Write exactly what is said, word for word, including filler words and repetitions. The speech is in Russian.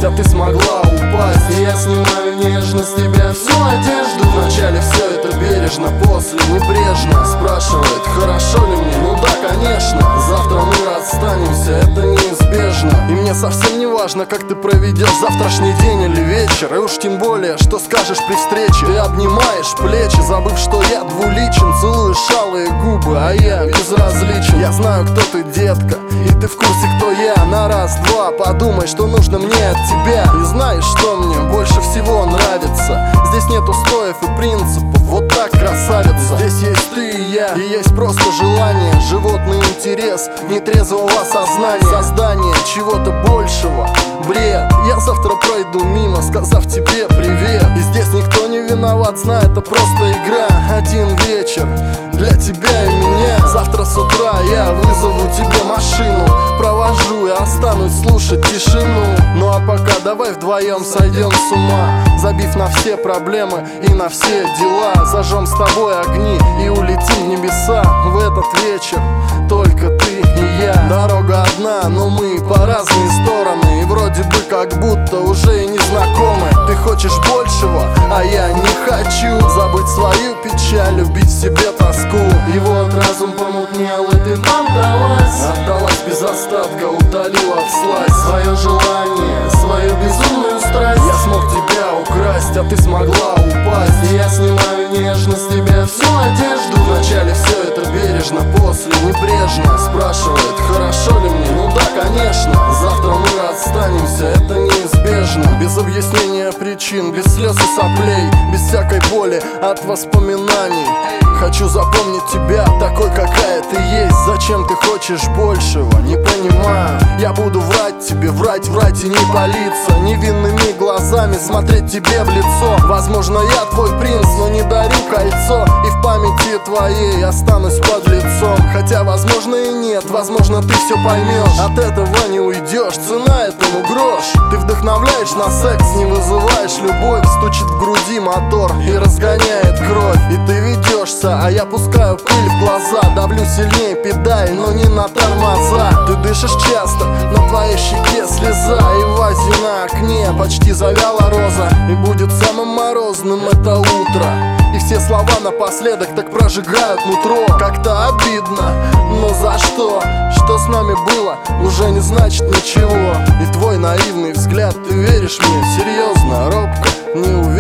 а ты смогла упасть. И я снимаю нежно с тебя всю одежду. Вначале все это бережно, после небрежно. Спрашивает, хорошо ли мне? Ну да, конечно. Завтра мы расстанемся, это неизбежно. И мне совсем не важно, как ты проведешь завтрашний день или вечер. И уж тем более, что скажешь при встрече. Ты обнимаешь плечи, забыв, что я двуличен. Целуешь алые губы, а я безразличен. Я знаю, кто ты, детка, и ты в курсе, кто я. На раз-два подумай, что нужно мне от тебя. И знаешь, что мне больше всего нравится? Здесь нет устоев и принципов, вот так, красавица. Здесь есть ты и я, и есть просто желание, животный интерес нетрезвого сознания, создание чего-то большего, бред. Я завтра пройду мимо, сказав тебе привет. И здесь никто не виноват, знай, это просто игра. Один вечер для тебя и меня. Завтра с утра я вызову тебе машину, провожу и останусь слушать тишину. Ну а пока давай вдвоем сойдем с ума, забив на все проблемы и на все дела. Зажжем с тобой огни и улетим в небеса. В этот вечер только ты и я. Дорога одна, но мы по разные стороны, и вроде бы как будто уже и не знакомы. Ты хочешь большего, а я не хочу забыть свою печаль, любить в себе тоску. И вот разум помутнел, и ты отдалась, отдалась без остатка, утолила всласть свое желание, свою безумную страсть. Я смог тебя украсть, а ты смогла упасть. И я снимаю нежно с тебя всю одежду. Вначале все это бережно, после небрежно. Спрашивает, хорошо ли мне? Ну да, конечно. Завтра мы расстанемся, это неизбежно. Без объяснения причин, без слез и соплей, без всякой боли от воспоминаний. Хочу запомнить тебя такой, какая ты есть. Зачем ты хочешь большего? Не понимаю. Я буду врать тебе, врать, врать и не палиться, невинными глазами смотреть тебе в лицо. Возможно, я твой принц, но не дарю кольцо, и в памяти твоей останусь под лицом. Хотя, возможно, и нет, возможно, ты все поймешь. От этого не уйдешь, цена этому грош. Ты вдохновляешь на секс, не вызываешь любовь. Стучит в груди мотор и разгоняет кровь. И ты ведешься, а я пускаю пыль в глаза. Давлю сильнее педаль, но не на тормоза. Ты дышишь часто, на твоей щеке слеза, и в вазе на окне почти завяла роза. И будет самым морозным это утро, и все слова напоследок так прожигают нутро. Как-то обидно, но за что? Что с нами было, уже не значит ничего. И твой наивный взгляд, ты веришь мне серьезно, робко, не уверен.